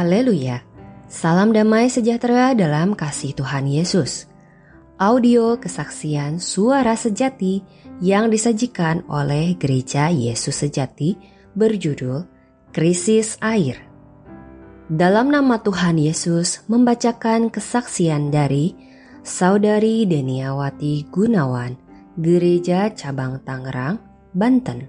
Haleluya! Salam damai sejahtera dalam kasih Tuhan Yesus. Audio kesaksian Suara Sejati yang disajikan oleh Gereja Yesus Sejati berjudul Krisis Air. Dalam nama Tuhan Yesus membacakan kesaksian dari Saudari Deniawati Gunawan, Gereja Cabang Tangerang, Banten.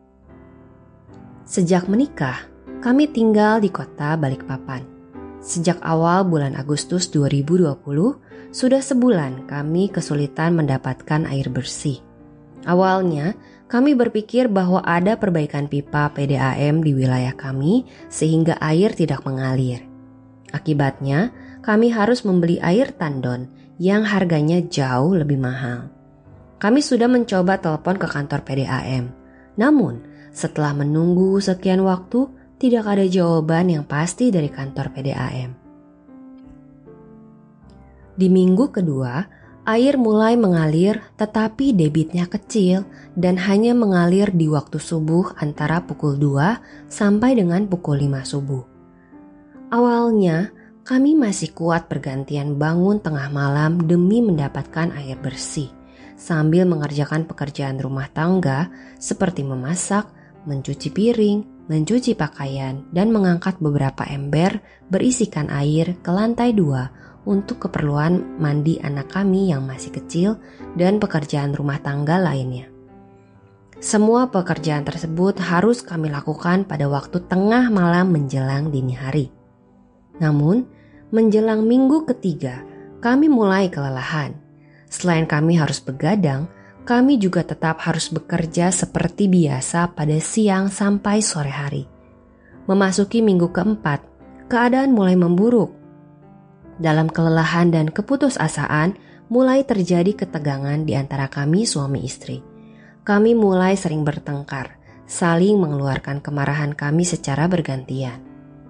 Sejak menikah, kami tinggal di kota Balikpapan. Sejak awal bulan Agustus 2020, sudah sebulan kami kesulitan mendapatkan air bersih. Awalnya, kami berpikir bahwa ada perbaikan pipa PDAM di wilayah kami sehingga air tidak mengalir. Akibatnya, kami harus membeli air tandon yang harganya jauh lebih mahal. Kami sudah mencoba telepon ke kantor PDAM. Namun, setelah menunggu sekian waktu, tidak ada jawaban yang pasti dari kantor PDAM. Di minggu kedua, air mulai mengalir tetapi debitnya kecil dan hanya mengalir di waktu subuh antara pukul 2 sampai dengan pukul 5 subuh. Awalnya, kami masih kuat bergantian bangun tengah malam demi mendapatkan air bersih, sambil mengerjakan pekerjaan rumah tangga seperti memasak, mencuci piring, mencuci pakaian, dan mengangkat beberapa ember berisikan air ke lantai 2 untuk keperluan mandi anak kami yang masih kecil dan pekerjaan rumah tangga lainnya. Semua pekerjaan tersebut harus kami lakukan pada waktu tengah malam menjelang dini hari. Namun, menjelang minggu ketiga, kami mulai kelelahan. Selain kami harus begadang, kami juga tetap harus bekerja seperti biasa pada siang sampai sore hari. Memasuki minggu keempat, keadaan mulai memburuk. Dalam kelelahan dan keputusasaan, mulai terjadi ketegangan di antara kami suami istri. Kami mulai sering bertengkar, saling mengeluarkan kemarahan kami secara bergantian.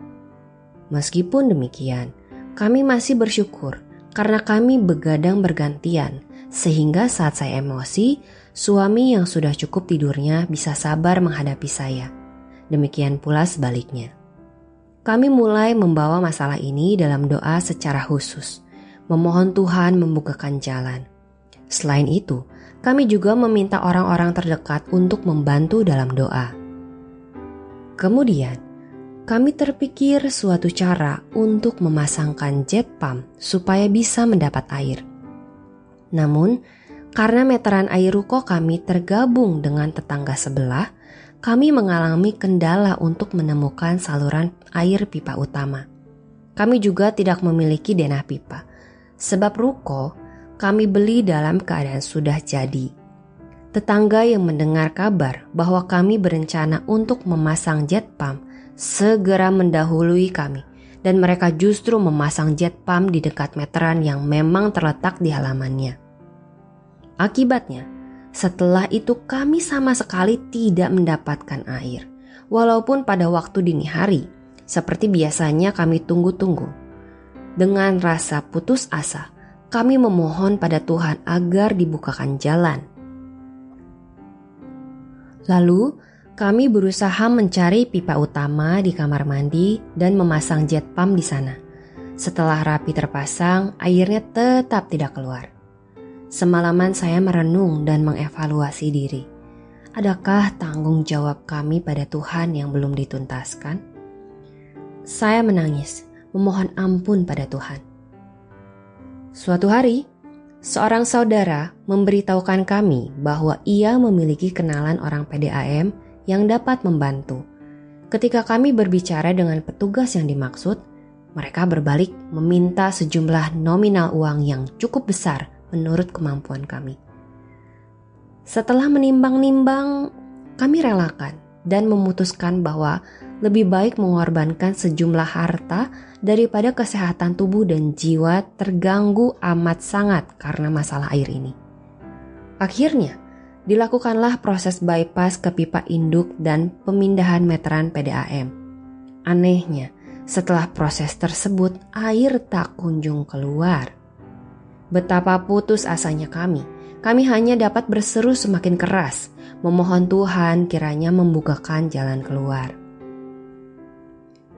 Meskipun demikian, kami masih bersyukur karena kami begadang bergantian, sehingga saat saya emosi, suami yang sudah cukup tidurnya bisa sabar menghadapi saya. Demikian pula sebaliknya. Kami mulai membawa masalah ini dalam doa secara khusus, memohon Tuhan membukakan jalan. Selain itu, kami juga meminta orang-orang terdekat untuk membantu dalam doa. Kemudian, kami terpikir suatu cara untuk memasangkan jet pump supaya bisa mendapat air. Namun, karena meteran air ruko kami tergabung dengan tetangga sebelah, kami mengalami kendala untuk menemukan saluran air pipa utama. Kami juga tidak memiliki denah pipa, sebab ruko kami beli dalam keadaan sudah jadi. Tetangga yang mendengar kabar bahwa kami berencana untuk memasang jet pump segera mendahului kami, dan mereka justru memasang jet pump di dekat meteran yang memang terletak di halamannya. Akibatnya, setelah itu kami sama sekali tidak mendapatkan air, walaupun pada waktu dini hari, seperti biasanya kami tunggu-tunggu. Dengan rasa putus asa, kami memohon pada Tuhan agar dibukakan jalan. Lalu, kami berusaha mencari pipa utama di kamar mandi dan memasang jet pump di sana. Setelah rapi terpasang, airnya tetap tidak keluar. Semalaman saya merenung dan mengevaluasi diri. Adakah tanggung jawab kami pada Tuhan yang belum dituntaskan? Saya menangis, memohon ampun pada Tuhan. Suatu hari, seorang saudara memberitahukan kami bahwa ia memiliki kenalan orang PDAM yang dapat membantu. Ketika kami berbicara dengan petugas yang dimaksud, mereka berbalik meminta sejumlah nominal uang yang cukup besar menurut kemampuan kami. Setelah menimbang-nimbang, kami relakan dan memutuskan bahwa lebih baik mengorbankan sejumlah harta daripada kesehatan tubuh dan jiwa terganggu amat sangat karena masalah air ini. Akhirnya, dilakukanlah proses bypass ke pipa induk dan pemindahan meteran PDAM. Anehnya, setelah proses tersebut, air tak kunjung keluar. Betapa putus asanya kami hanya dapat berseru semakin keras, memohon Tuhan kiranya membukakan jalan keluar.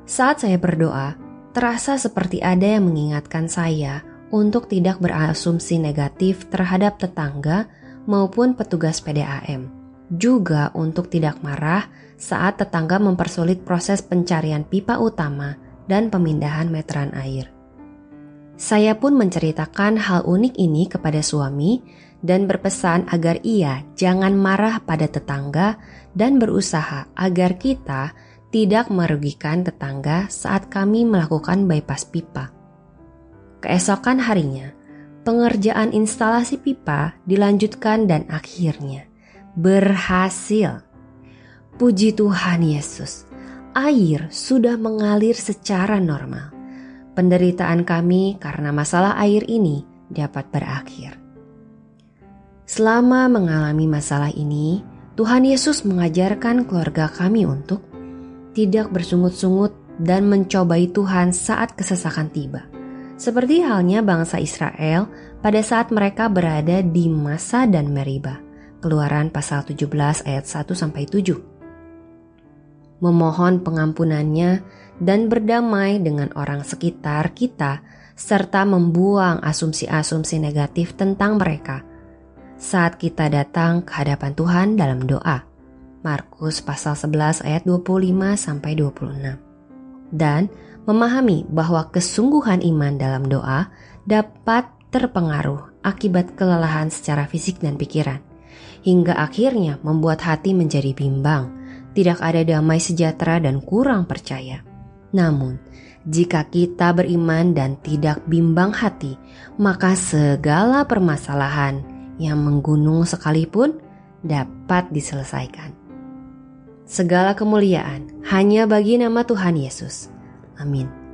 Saat saya berdoa, terasa seperti ada yang mengingatkan saya untuk tidak berasumsi negatif terhadap tetangga maupun petugas PDAM. Juga untuk tidak marah saat tetangga mempersulit proses pencarian pipa utama dan pemindahan meteran air. Saya pun menceritakan hal unik ini kepada suami dan berpesan agar ia jangan marah pada tetangga dan berusaha agar kita tidak merugikan tetangga saat kami melakukan bypass pipa. Keesokan harinya, pengerjaan instalasi pipa dilanjutkan dan akhirnya berhasil. Puji Tuhan Yesus, air sudah mengalir secara normal. Penderitaan kami karena masalah air ini dapat berakhir. Selama mengalami masalah ini, Tuhan Yesus mengajarkan keluarga kami untuk tidak bersungut-sungut dan mencobai Tuhan saat kesesakan tiba. Seperti halnya bangsa Israel pada saat mereka berada di Masa dan Meriba. Keluaran pasal 17 ayat 1-7. Memohon pengampunannya dan berdamai dengan orang sekitar kita serta membuang asumsi-asumsi negatif tentang mereka saat kita datang ke hadapan Tuhan dalam doa. Markus pasal 11 ayat 25-26. Dan memahami bahwa kesungguhan iman dalam doa dapat terpengaruh akibat kelelahan secara fisik dan pikiran, hingga akhirnya membuat hati menjadi bimbang, tidak ada damai sejahtera dan kurang percaya. Namun, jika kita beriman dan tidak bimbang hati, maka segala permasalahan yang menggunung sekalipun dapat diselesaikan. Segala kemuliaan hanya bagi nama Tuhan Yesus. Amin.